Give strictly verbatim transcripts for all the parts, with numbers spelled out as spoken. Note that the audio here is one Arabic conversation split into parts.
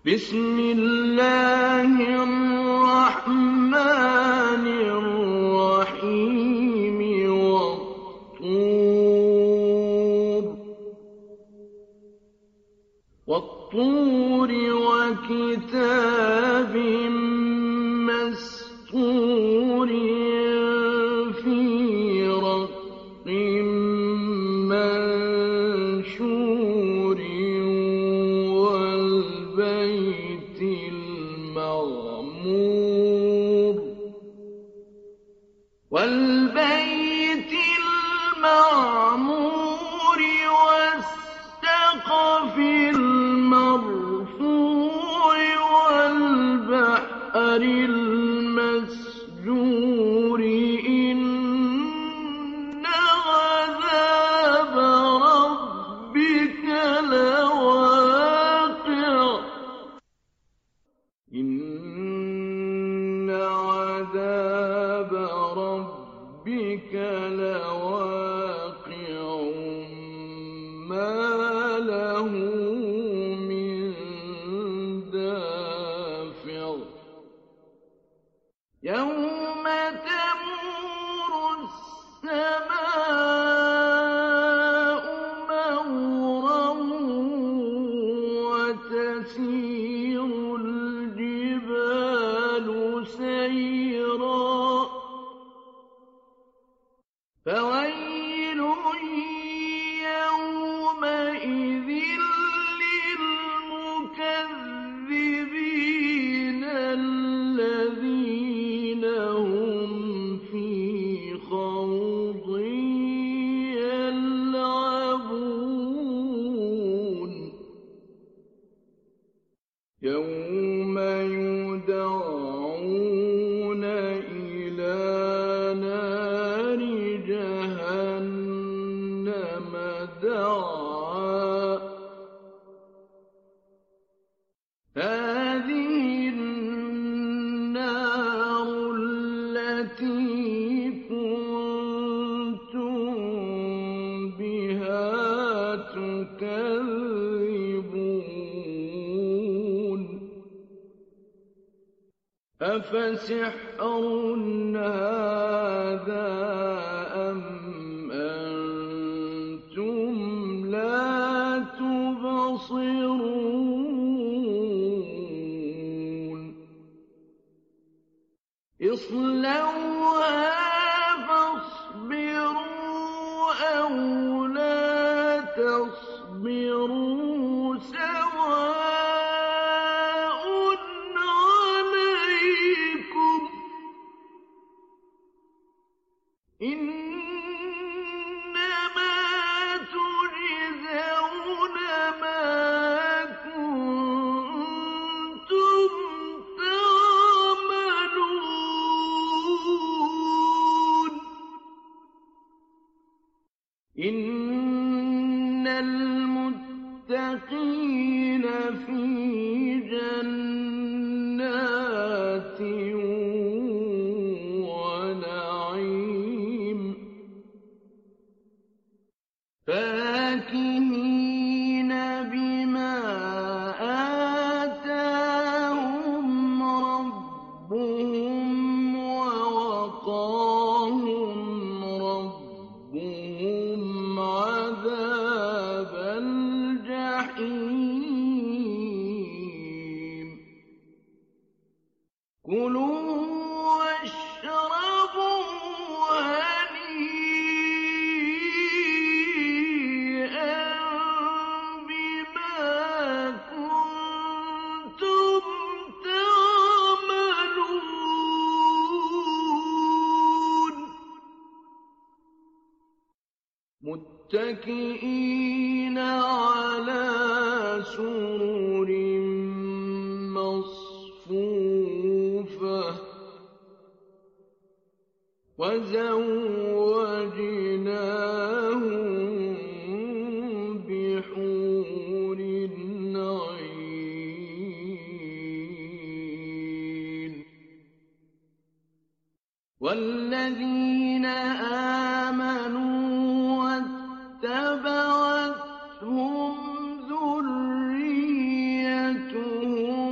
بسم الله الرحمن الرحيم والطور والطور وكتاب مسطور في رق منشور والبيت المعمور والبيت المعمور والسقف المرفوع والبحر المسجور إن عذاب ربك لواقع إن عذاب ربك لواقع ما له من دافع يوم تمور السماء مورا وتسير الجبال سيرا فويل يومئذ للمكذبين الذين هم في خوض يلعبون يوم يدعون إلى نار جهنم دعا هذه النار التي كنتم بها تكذبون أفسحر هذا أم أنتم لا تبصرون اصلوها فاصبروا أو لا تصبروا سواء عليكم إنما تجزون ما كنتم تعملون إن المتقين في جنات ونعيم فاكهين بما آتاهم ربهم ووقاهم ربهم عذاب الجحيم كلوا واشربوا هنيئا بما كنتم تعملون متكئين على سرر مصفوفة وزوجناهم بحور عين والذين آمنوا واتبعتهم ذريتهم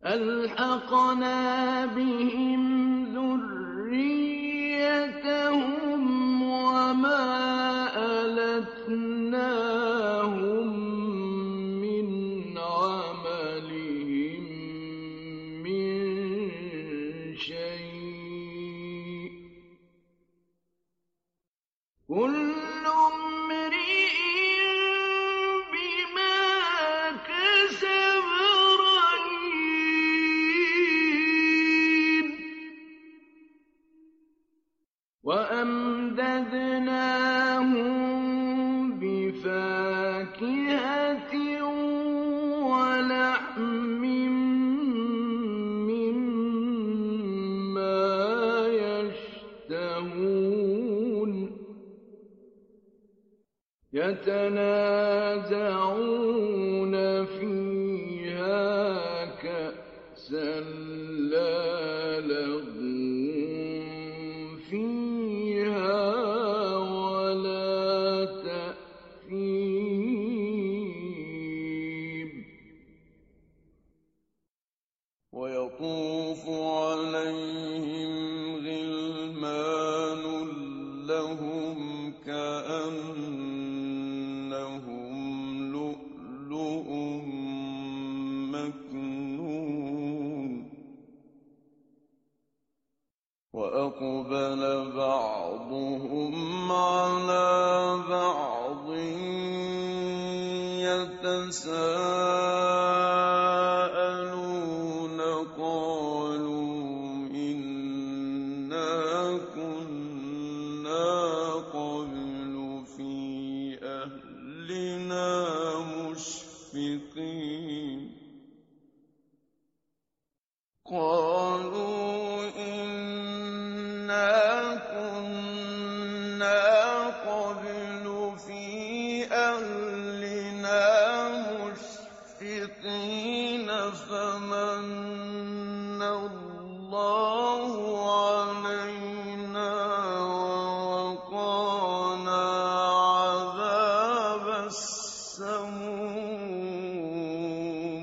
ألحقنا بهم ذريتهم وما ألتناهم من عملهم من شيء كل امرئ بما كسب رهين وأمددناهم بفاكهة ولحم مما يشتهون يتنازعون فيها كأسا لا لغو فيها ولا تأثيم ويطوف عليهم غلمان لهم كأنهم لؤلؤ مكنون وأقبل بعضهم على بعض يتساءلون قالوا إنا كنا قبل في أهلنا مشفقين قالوا إنا كنا قبل في أهلنا مشفقين فمن الله علينا ووقانا عذاب السموم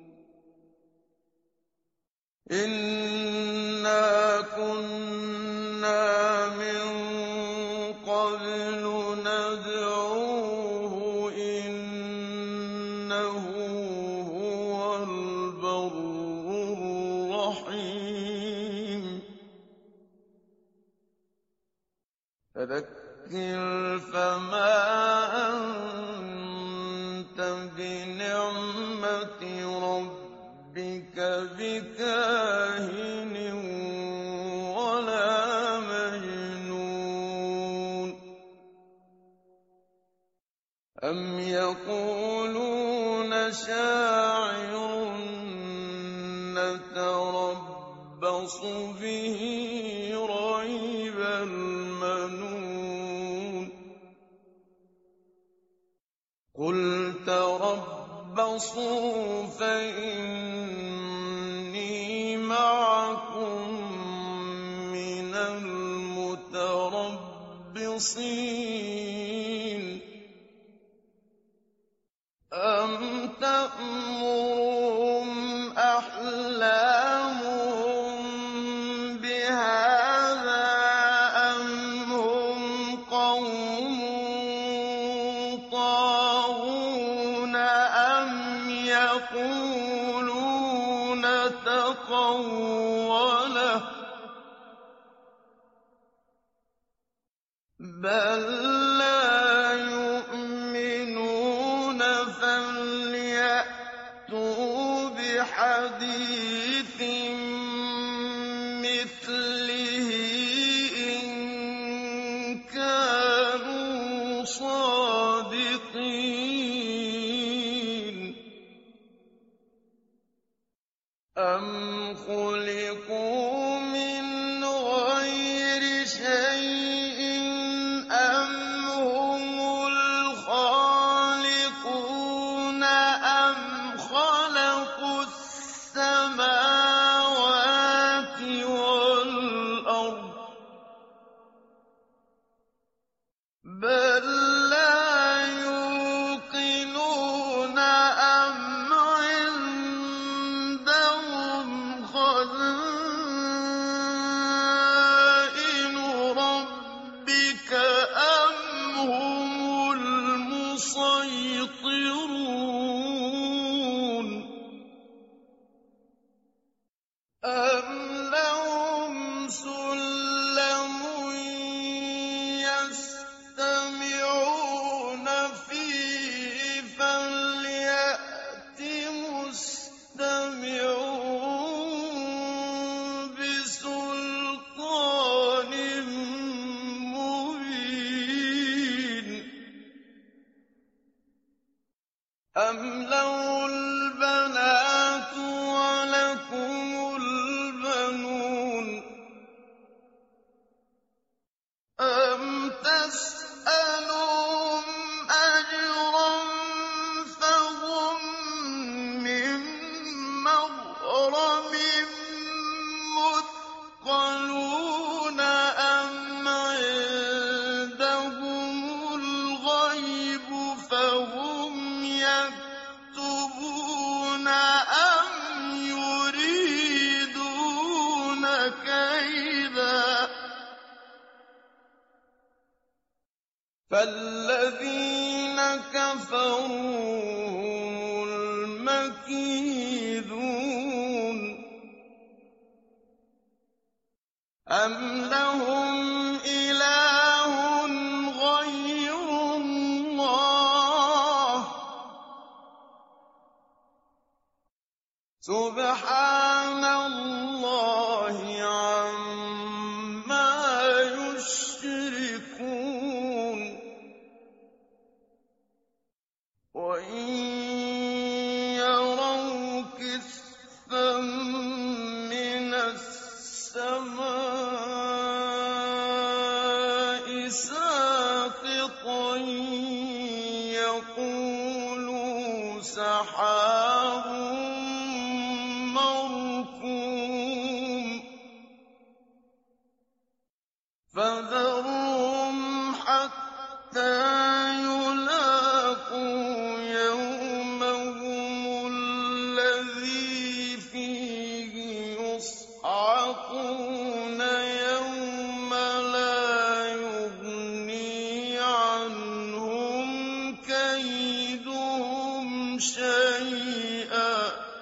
إنا كنا من قبل ندعوه إنه هو البر الرحيم فذكر فما أنت بنعمة ربك بكاهن ولا مجنون أم يقولون شاعر نتربص به ريب المنون قل تربصوا فإني معكم من المتربصين أم تأمرهم أحلامهم بهذا أم هم قوم طاغون أم يقولون تقوله بل لا يؤمنون فليأتوا بحديث مثله إن كانوا صادقين أم خلقوا من غير شيء أم هم الخالقون أم خلقوا السماوات والأرض بل لا يوقنون أم عندهم فالذين كفروا هم المكيدون أم لهم إله غير الله سبحان الله عما يشركون وإن يروا كسفا من السماء ساقطا يقولوا سحاب مركوم فذرهم حتى يلاقوا يومهم الذي فيه يصعقون يوم لا يغني عنهم كيدهم شيئا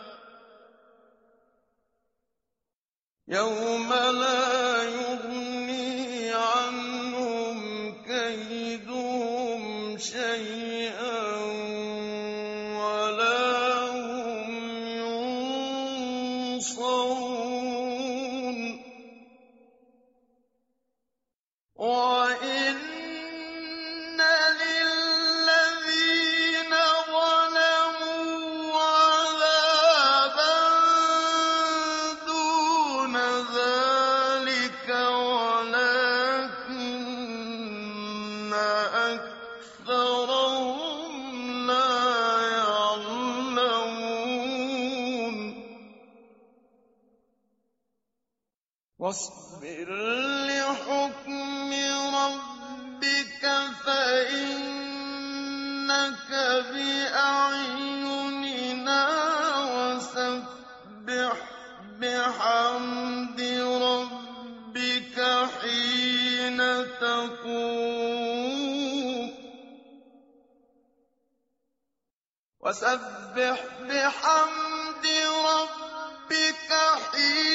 يوم لا يغني عنهم كيدهم شيئا ولا هم ينصرون وإن للذين ظلموا عذابا دون ذلك ولكن أكثرهم لا يعلمون واصبر لحكم ربك فإنك بأعيننا وسبح بحمد ربك حين تقوم وسبح بحمد ربك حين